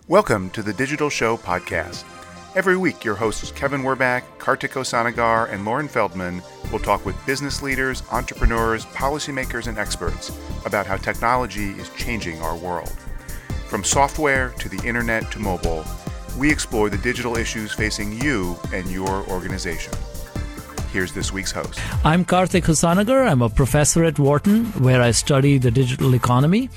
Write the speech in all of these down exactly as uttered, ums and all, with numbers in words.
Welcome to the Digital Show podcast. Every week, your hosts Kevin Werbach, Kartik Osanagar, and Lauren Feldman will talk with business leaders, entrepreneurs, policymakers, and experts about how technology is changing our world. From software to the internet to mobile, we explore the digital issues facing you and your organization. Here's this week's host. I'm Kartik Osanagar. I'm a professor at Wharton, where I study the digital economy.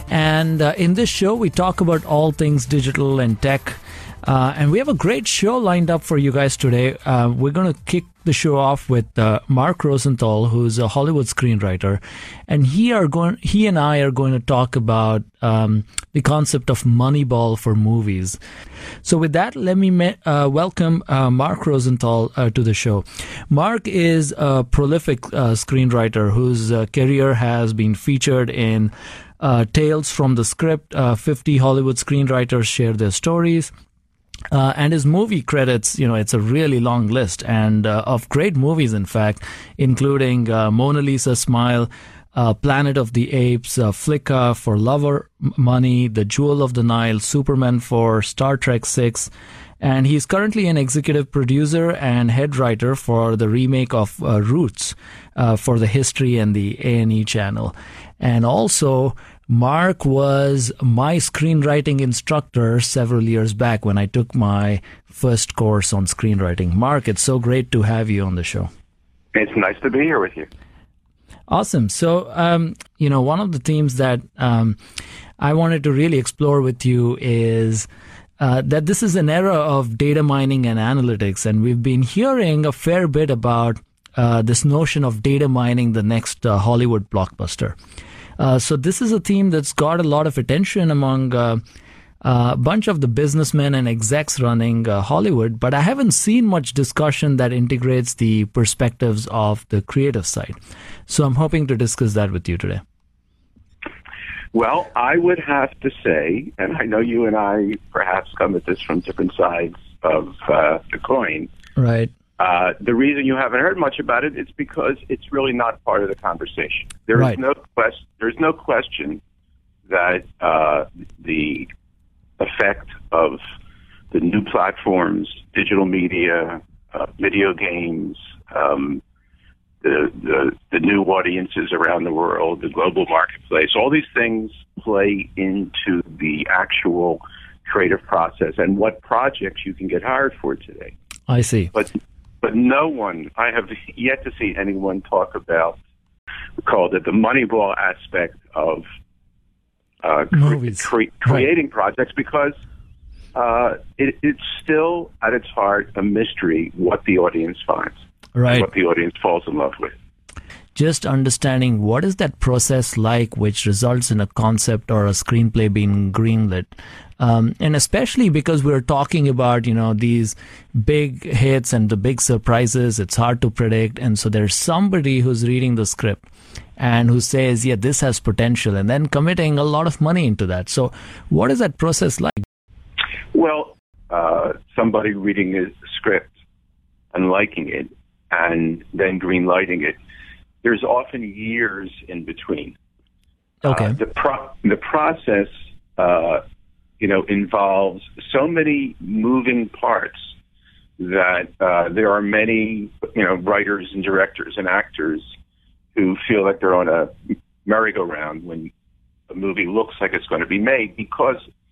And uh, in this show, we talk about all things digital and tech. Uh, and we have a great show lined up for you guys today. Uh, we're going to kick the show off with uh, Mark Rosenthal, who's a Hollywood screenwriter. And he are going, he and I are going to talk about um, the concept of Moneyball for movies. So with that, let me me- uh, welcome uh, Mark Rosenthal uh, to the show. Mark is a prolific uh, screenwriter whose uh, career has been featured in uh, Tales from the Script. Uh, fifty Hollywood screenwriters share their stories. Uh, and his movie credits, you know, it's a really long list and uh, of great movies, in fact, including uh, Mona Lisa Smile, uh, Planet of the Apes, uh, Flicka, For Love or Money, The Jewel of the Nile, Superman four, Star Trek six. And he's currently an executive producer and head writer for the remake of uh, Roots uh, for the History and the A and E channel. And also, Mark was my screenwriting instructor several years back when I took my first course on screenwriting. Mark, it's so great to have you on the show. It's nice to be here with you. Awesome. So, um, you know, one of the themes that um, I wanted to really explore with you is uh, that this is an era of data mining and analytics, and we've been hearing a fair bit about uh, this notion of data mining the next uh, Hollywood blockbuster. Uh, so this is a theme that's got a lot of attention among uh, uh, a bunch of the businessmen and execs running uh, Hollywood, but I haven't seen much discussion that integrates the perspectives of the creative side. So I'm hoping to discuss that with you today. Well, I would have to say, and I know you and I perhaps come at this from different sides of uh, the coin. Right. Uh, the reason you haven't heard much about it is because it's really not part of the conversation. There right. is no quest- There's no question that uh, the effect of the new platforms, digital media, uh, video games, um, the, the the new audiences around the world, the global marketplace, all these things play into the actual creative process and what projects you can get hired for today. I see. But But no one, I have yet to see anyone talk about, we called it the Moneyball aspect of uh, Movies. Cre- creating right. projects because uh, it, it's still, at its heart, a mystery what the audience finds, right. what the audience falls in love with. Just understanding what is that process like which results in a concept or a screenplay being greenlit. Um, and especially because we're talking about, you know, these big hits and the big surprises, it's hard to predict. And so there's somebody who's reading the script and who says, yeah, this has potential, and then committing a lot of money into that. So what is that process like? Well, uh, somebody reading a script and liking it and then greenlighting it, there's often years in between. Okay. Uh, the pro- the process, uh, you know, involves so many moving parts that uh, there are many, you know, writers and directors and actors who feel like they're on a merry-go-round when a movie looks like it's going to be made, because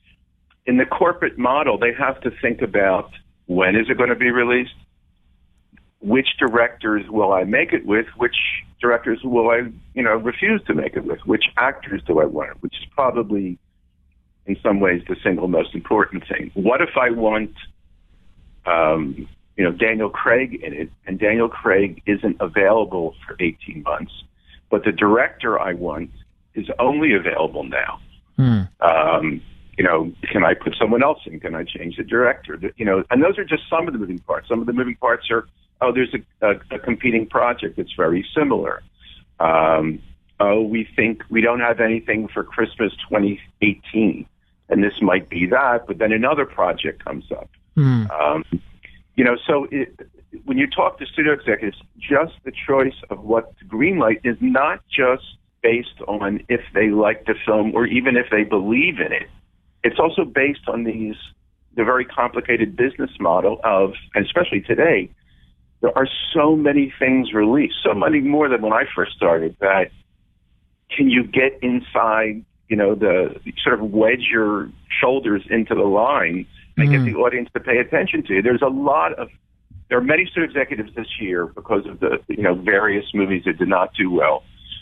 in the corporate model, they have to think about when is it going to be released, which directors will I make it with, which directors will I, you know, refuse to make it with, which actors do I want, which is probably, in some ways, the single most important thing. What if I want, um, you know, Daniel Craig in it, and Daniel Craig isn't available for eighteen months, but the director I want is only available now? Hmm. Um, you know, can I put someone else in? Can I change the director? You know, and those are just some of the moving parts. Some of the moving parts are, oh, there's a, a, a competing project that's very similar. Um, oh, we think we don't have anything for Christmas twenty eighteen, and this might be that, but then another project comes up. Mm. Um, you know, so it, when you talk to studio executives, just the choice of what to greenlight is not just based on if they like the film or even if they believe in it. it's also based on these the very complicated business model of, and especially today, there are so many things released, so many more than when I first started, that can you get inside, you know, the sort of wedge your shoulders into the line and mm. get the audience to pay attention to you. There's a lot of, there are many studio executives this year because of the, you know, various movies that did not do well.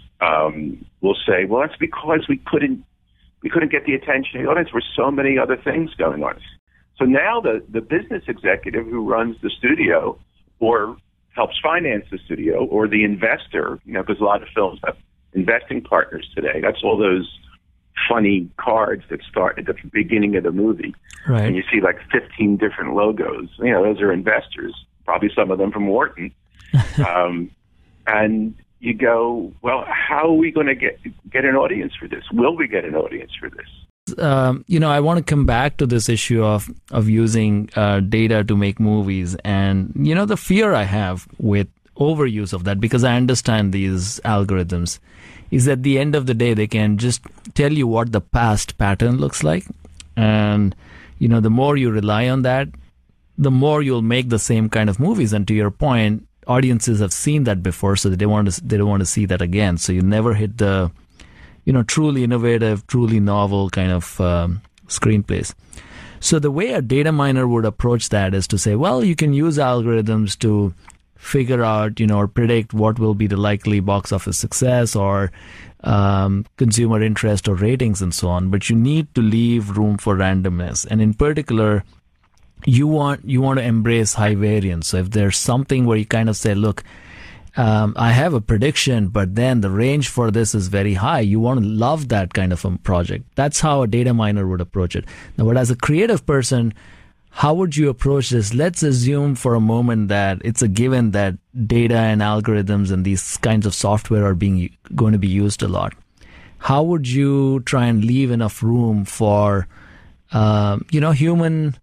Um, will say, well, that's because we couldn't, we couldn't get the attention of the audience. There were so many other things going on. So now the, the business executive who runs the studio or helps finance the studio, or the investor, you know, because a lot of films have investing partners today. That's all those funny cards that start at the beginning of the movie. Right. And you see like fifteen different logos. You know, those are investors, probably some of them from Wharton. um, and you go, well, how are we going to get get an audience for this? Will we get an audience for this? Um, you know, I want to come back to this issue of of using uh, data to make movies, and you know the fear I have with overuse of that, because I understand these algorithms, is at the end of the day they can just tell you what the past pattern looks like, and you know the more you rely on that, the more you'll make the same kind of movies. And to your point, audiences have seen that before, so they want to they don't want to see that again. So you never hit the you know, truly innovative, truly novel kind of um, screenplays. So the way a data miner would approach that is to say, well, you can use algorithms to figure out, you know, or predict what will be the likely box office success or um, consumer interest or ratings and so on. But you need to leave room for randomness. And in particular, you want you want to embrace high variance. So if there's something where you kind of say, look, Um, I have a prediction, but then the range for this is very high. You want to love that kind of a project. That's how a data miner would approach it. Now, but as a creative person, how would you approach this? Let's assume for a moment that it's a given that data and algorithms and these kinds of software are being going to be used a lot. How would you try and leave enough room for, um, you know, human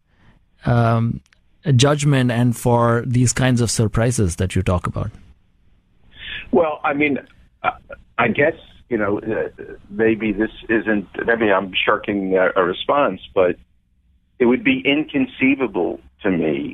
um, judgment and for these kinds of surprises that you talk about? Well, I mean, uh, I guess, you know, uh, maybe this isn't, maybe I'm shirking a, a response, but it would be inconceivable to me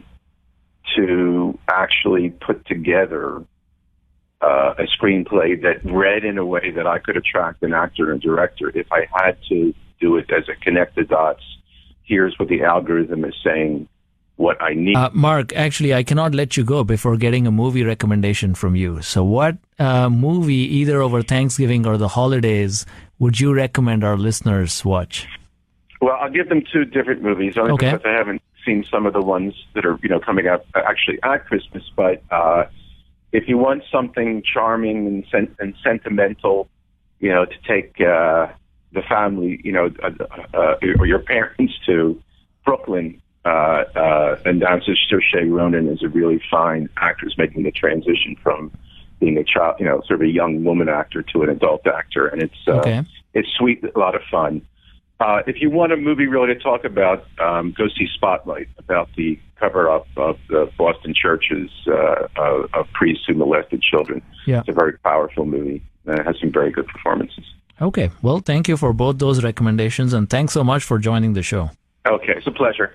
to actually put together uh, a screenplay that read in a way that I could attract an actor and director. If I had to do it as a connect the dots, here's what the algorithm is saying, what I need. Uh, Mark, actually, I cannot let you go before getting a movie recommendation from you. So what uh, movie, either over Thanksgiving or the holidays, would you recommend our listeners watch? Well, I'll give them two different movies, only okay. because I haven't seen some of the ones that are, you know, coming out actually at Christmas. But uh, if you want something charming and, sen- and sentimental, you know, to take uh, the family, you know, uh, uh, or your parents to, Brooklyn. Uh, uh, and dancer Saoirse Ronan is a really fine actress making the transition from being a child, you know, sort of a young woman actor to an adult actor, and it's uh, okay. It's sweet, a lot of fun. Uh, if you want a movie really to talk about, um, go see Spotlight, about the cover-up of the Boston churches uh, of, of priests who molested children. Yeah. It's a very powerful movie, and it has some very good performances. Okay, well, thank you for both those recommendations, and thanks so much for joining the show. Okay, it's a pleasure.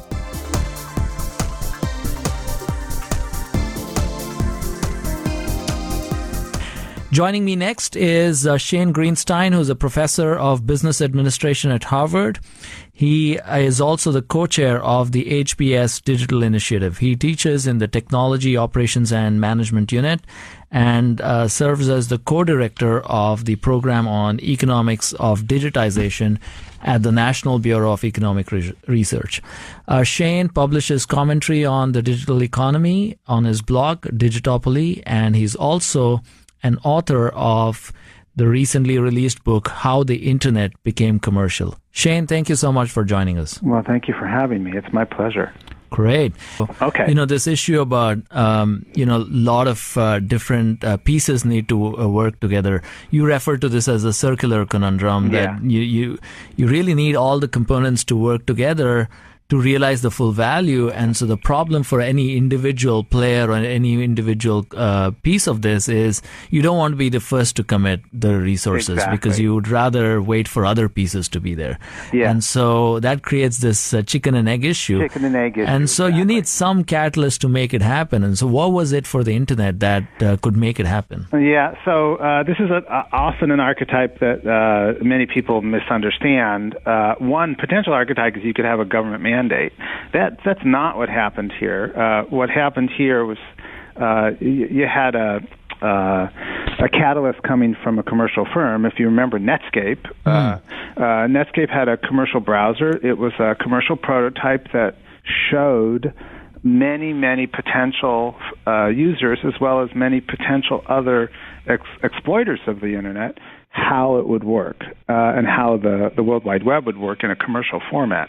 Joining me next is uh, Shane Greenstein, who's a professor of business administration at Harvard. He is also the co-chair of the H B S Digital Initiative. He teaches in the Technology Operations and Management Unit and uh, serves as the co-director of the program on economics of digitization at the National Bureau of Economic Re- Research. Uh, Shane publishes commentary on the digital economy on his blog, Digitopoly, and he's also an author of the recently released book, How the Internet Became Commercial. Shane, thank you so much for joining us. Well, thank you for having me. It's my pleasure. Great. Okay. You know, this issue about, um, you know, a lot of uh, different uh, pieces need to uh, work together. You refer to this as a circular conundrum, yeah. that you, you, you really need all the components to work together to realize the full value. And so the problem for any individual player or any individual uh, piece of this is you don't want to be the first to commit the resources Exactly. because you would rather wait for other pieces to be there. Yeah. And so that creates this uh, chicken and egg issue. Chicken and egg issue. And so exactly. you need some catalyst to make it happen. And so what was it for the internet that uh, could make it happen? Yeah, so uh, this is a, uh, often an archetype that uh, many people misunderstand. Uh, one potential archetype is you could have a government mandate. That that's not what happened here. Uh, what happened here was uh, you, you had a uh, a catalyst coming from a commercial firm. If you remember Netscape, mm. uh, uh, Netscape had a commercial browser. It was a commercial prototype that showed many, many potential uh, users as well as many potential other ex- exploiters of the internet how it would work uh, and how the, the World Wide Web would work in a commercial format.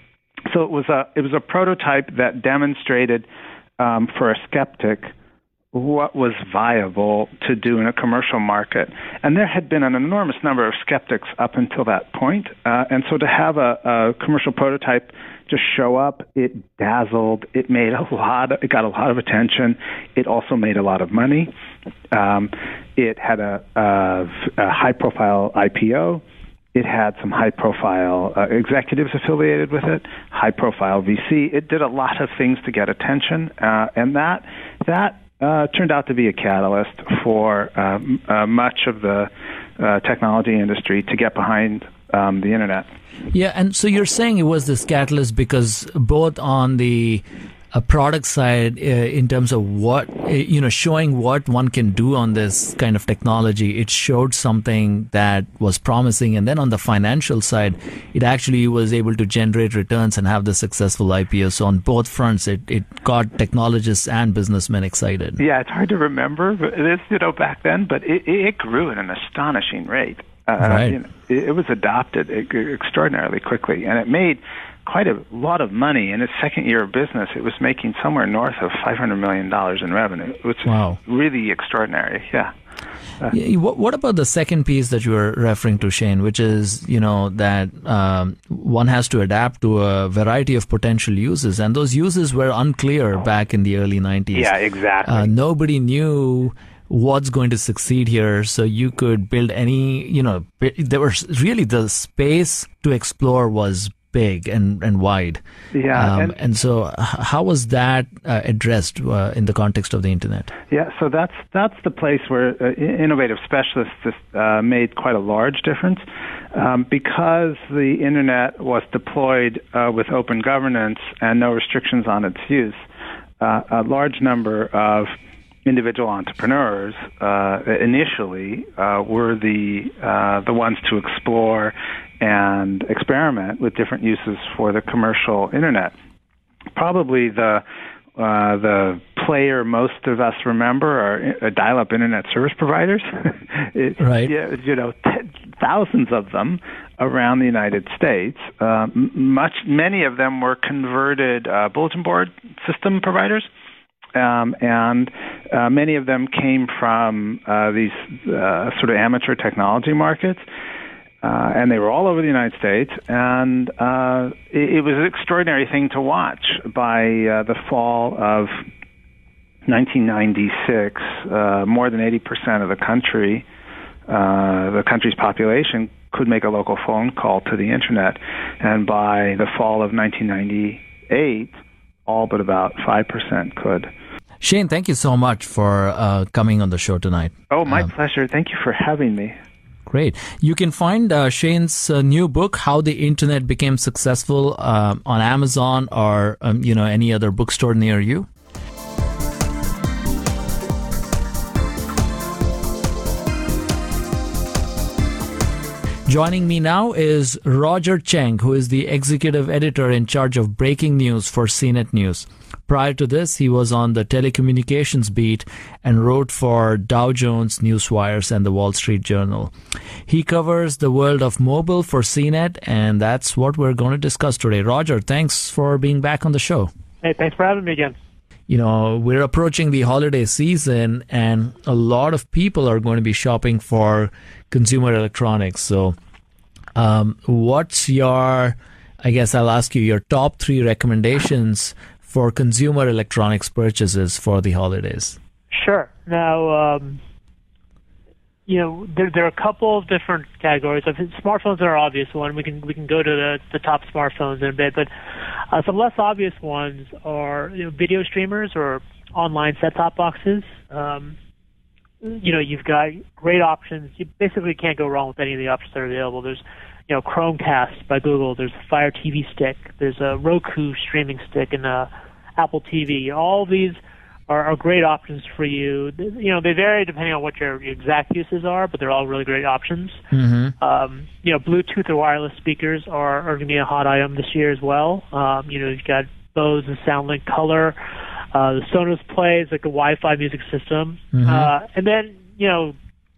So it was a it was a prototype that demonstrated um, for a skeptic what was viable to do in a commercial market. And there had been an enormous number of skeptics up until that point. Uh, and so to have a, a commercial prototype just show up, it dazzled, it made a lot, of, it got a lot of attention. It also made a lot of money. Um, it had a, a, a high-profile I P O. It had some high-profile uh, executives affiliated with it, high-profile V C. It did a lot of things to get attention, uh, and that that uh, turned out to be a catalyst for um, uh, much of the uh, technology industry to get behind um, the internet. Yeah, and so you're saying it was this catalyst because both on the a product side, uh, in terms of what, uh, you know, showing what one can do on this kind of technology, it showed something that was promising. And then on the financial side, it actually was able to generate returns and have the successful I P O. So on both fronts, it, it got technologists and businessmen excited. Yeah, it's hard to remember, but it is, you know, back then, but it, it grew at an astonishing rate. Uh, right. You know, it, it was adopted extraordinarily quickly, and it made quite a lot of money. In its second year of business, it was making somewhere north of five hundred million dollars in revenue, which wow. is really extraordinary. Yeah. Uh, yeah. What, what about the second piece that you were referring to, Shane, which is, you know, that um, one has to adapt to a variety of potential uses, and those uses were unclear back in the early nineties. Yeah, exactly. Uh, nobody knew what's going to succeed here, so you could build any, you know, there was really the space to explore was big and, and wide. Yeah. Um, and, and so how was that uh, addressed uh, in the context of the internet? Yeah, so that's that's the place where uh, innovative specialists uh, made quite a large difference. Um, because the internet was deployed uh, with open governance and no restrictions on its use, uh, a large number of individual entrepreneurs uh, initially uh, were the uh, the ones to explore and experiment with different uses for the commercial internet. Probably the uh, the player most of us remember are uh, dial-up internet service providers. it, right. Yeah, you know, t- thousands of them around the United States. Uh, much, many of them were converted uh, bulletin board system providers. Um, and uh, many of them came from uh, these uh, sort of amateur technology markets, uh, and they were all over the United States. And uh, it, it was an extraordinary thing to watch. By uh, the fall of nineteen ninety-six, uh, more than eighty percent of the country, uh, the country's population, could make a local phone call to the internet. And by the fall of nineteen ninety-eight, all but about five percent could. Shane, thank you so much for uh, coming on the show tonight. Oh, my um, pleasure. Thank you for having me. Great. You can find uh, Shane's uh, new book, How the Internet Became Successful, uh, on Amazon or um, you know any other bookstore near you. Joining me now is Roger Cheng, who is the executive editor in charge of breaking news for C net News. Prior to this, he was on the telecommunications beat and wrote for Dow Jones, Newswires, and the Wall Street Journal. He covers the world of mobile for C net, and that's what we're going to discuss today. Roger, thanks for being back on the show. Hey, thanks for having me again. You know, we're approaching the holiday season, and a lot of people are going to be shopping for consumer electronics. So um, what's your I guess I'll ask you your top three recommendations for consumer electronics purchases for the holidays. Sure. Now, um, you know, there, there are a couple of different categories. I think smartphones are an obvious one. We can we can go to the, the top smartphones in a bit, but uh, some less obvious ones are you know, video streamers or online set-top boxes. Um, you know, you've got great options. You basically can't go wrong with any of the options that are available. There's, you know, Chromecast by Google. There's a Fire T V stick. There's a Roku streaming stick and a Apple T V. All these are, are great options for you. You know, they vary depending on what your, your exact uses are, but they're all really great options. Mm-hmm. Um, you know, Bluetooth or wireless speakers are, are going to be a hot item this year as well. Um, you know, you've got Bose and SoundLink Color. Uh, the Sonos Play is like a Wi-Fi music system. Mm-hmm. Uh, and then, you know,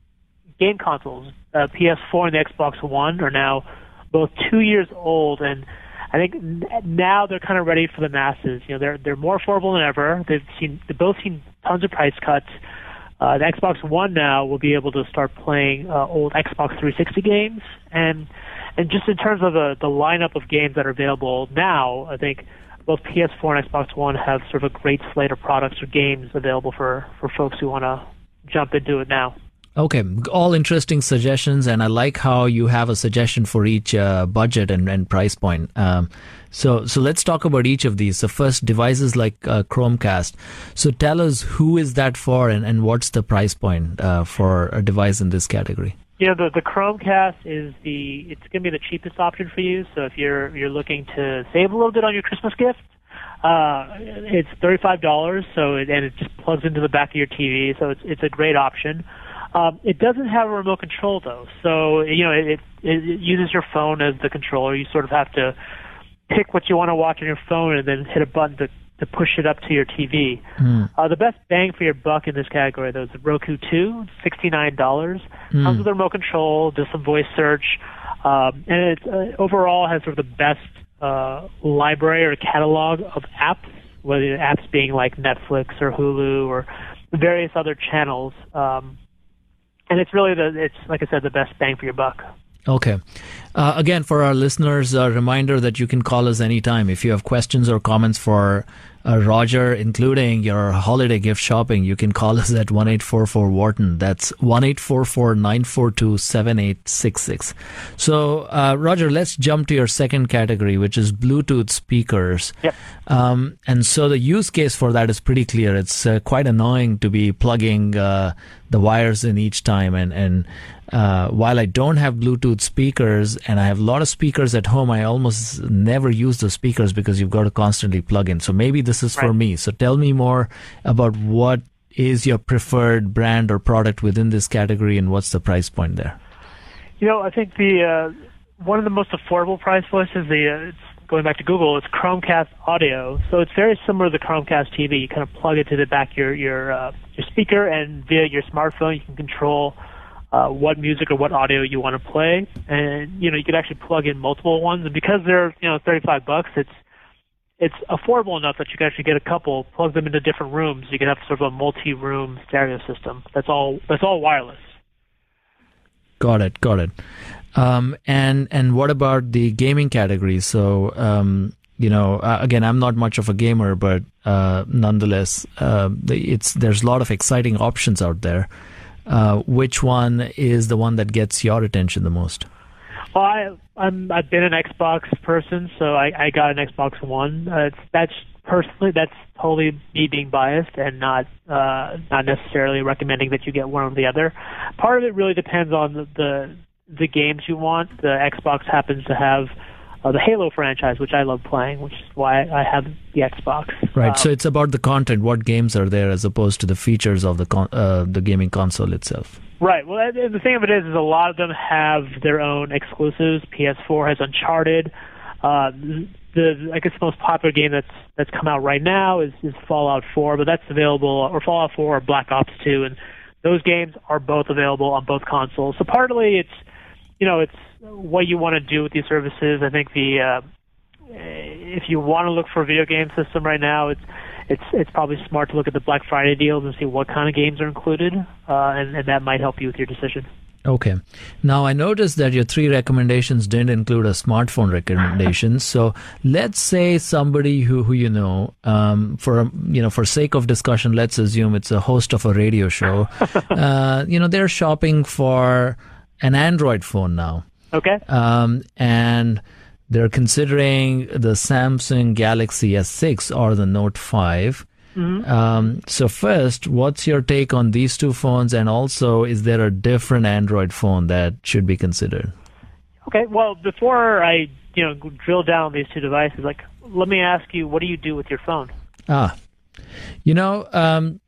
game consoles, uh, P S four and the Xbox One are now both two years old, and I think now they're kind of ready for the masses. You know, they're they're more affordable than ever. They've seen they've both seen tons of price cuts. Uh, the Xbox One now will be able to start playing uh, old Xbox three sixty games, and and just in terms of the the lineup of games that are available now, I think both P S four and Xbox One have sort of a great slate of products or games available for for folks who want to jump into it now. Okay, all interesting suggestions, and I like how you have a suggestion for each uh, budget and, and price point. Um, so, so let's talk about each of these. So first, devices like uh, Chromecast. So tell us who is that for, and, and what's the price point uh, for a device in this category? You know, the, the Chromecast is the it's going to be the cheapest option for you. So if you're you're looking to save a little bit on your Christmas gift, uh, it's thirty-five dollars. So it, and it just plugs into the back of your T V. So it's it's a great option. Um, it doesn't have a remote control, though. So, you know, it, it, it uses your phone as the controller. You sort of have to pick what you want to watch on your phone and then hit a button to, to push it up to your T V. Mm. Uh, the best bang for your buck in this category, though, is the Roku two, sixty-nine dollars. Mm. Comes with a remote control, does some voice search, um, and it uh, overall has sort of the best uh, library or catalog of apps, whether the apps being like Netflix or Hulu or various other channels. Um, And it's really, the it's like I said, the best bang for your buck. Okay. Uh, again, for our listeners, a reminder that you can call us anytime. If you have questions or comments for uh, Roger, including your holiday gift shopping, you can call us at one eight four four Wharton. That's one eight four four nine four two seven eight six six. So, uh, Roger, let's jump to your second category, which is Bluetooth speakers. Yep. Um, and so the use case for that is pretty clear. It's uh, quite annoying to be plugging uh, the wires in each time. And, and uh, while I don't have Bluetooth speakers and I have a lot of speakers at home, I almost never use the speakers because you've got to constantly plug in. So maybe this is right. for me. So tell me more about what is your preferred brand or product within this category and what's the price point there? You know, I think the uh, one of the most affordable price points is the, uh, it's going back to Google, it's Chromecast Audio. So it's very similar to the Chromecast T V. You kind of plug it to the back of your your, uh, your speaker, and via your smartphone you can control uh, what music or what audio you want to play. And, you know, you could actually plug in multiple ones. And because they're, you know, thirty-five bucks, it's it's affordable enough that you can actually get a couple, plug them into different rooms. You can have sort of a multi-room stereo system. That's all. That's all wireless. Got it. Got it. Um, and and what about the gaming category? So, um, you know, uh, again, I'm not much of a gamer, but uh, nonetheless, uh, it's there's a lot of exciting options out there. Uh, which one is the one that gets your attention the most? Well, I, I'm I've been an Xbox person, so I, I got an Xbox One. Uh, it's, that's personally that's totally me being biased and not uh, not necessarily recommending that you get one or the other. Part of it really depends on the the, the games you want. The Xbox happens to have uh, the Halo franchise, which I love playing, which is why I have the Xbox. Right. Um, so it's about the content. What games are there, as opposed to the features of the con- uh, the gaming console itself. Right. Well, and the thing of it is, is a lot of them have their own exclusives. P S four has Uncharted. Uh, the I guess the most popular game that's that's come out right now is, is Fallout four, but that's available, or Fallout four or Black Ops two, and those games are both available on both consoles. So partly it's, you know, it's what you want to do with these services. I think the uh, if you want to look for a video game system right now, it's it's it's probably smart to look at the Black Friday deals and see what kind of games are included, uh, and, and that might help you with your decision. Okay. Now, I noticed that your three recommendations didn't include a smartphone recommendation. So let's say somebody who, who you know, um, for, you know, for sake of discussion, let's assume it's a host of a radio show. uh, you know, they're shopping for an Android phone now. Okay. Um, and they're considering the Samsung Galaxy S six or the Note five. Mm-hmm. Um, so first, what's your take on these two phones, and also is there a different Android phone that should be considered? Okay, well, before I you know drill down these two devices, like let me ask you, what do you do with your phone? Ah, you know, um,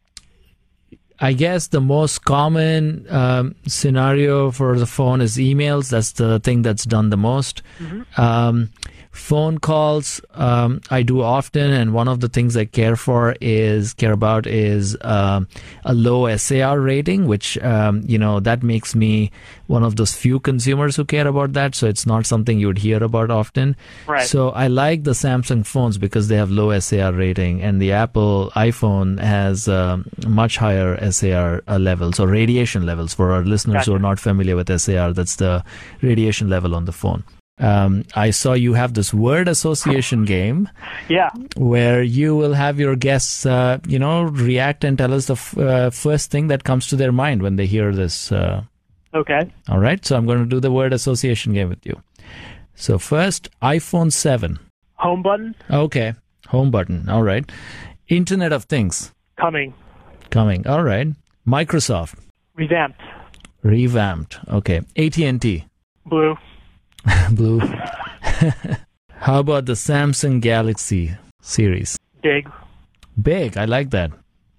I guess the most common um, scenario for the phone is emails. That's the thing that's done the most. Mm-hmm. Um, Phone calls, um, I do often, and one of the things I care for is care about is um, a low S A R rating, which um, you know that makes me one of those few consumers who care about that. So it's not something you would hear about often. Right. So I like the Samsung phones because they have low S A R rating, and the Apple iPhone has um, much higher S A R uh, levels or radiation levels. For our listeners Gotcha. who are not familiar with S A R, that's the radiation level on the phone. Um, I saw you have this word association game. Yeah. Where you will have your guests, uh, you know, react and tell us the f- uh, first thing that comes to their mind when they hear this. Uh, okay. All right. So I'm going to do the word association game with you. So first, iPhone seven. Home button. Okay. Home button. All right. Internet of Things. Coming. Coming. All right. Microsoft. Revamped. Revamped. Okay. A T and T. Blue. Blue. How about the Samsung Galaxy series? Big. Big. I like that.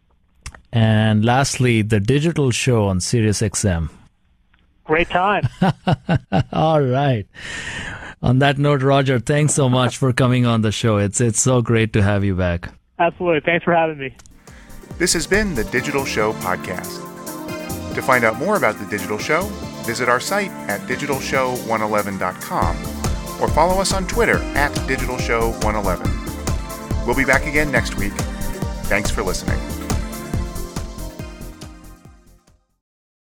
And lastly, the digital show on Sirius X M. Great time. All right. On that note, Roger, thanks so much for coming on the show. It's it's so great to have you back. Absolutely. Thanks for having me. This has been the Digital Show podcast. To find out more about the Digital Show, visit our site at digital show one eleven dot com or follow us on Twitter at digital show one eleven. We'll be back again next week. Thanks for listening.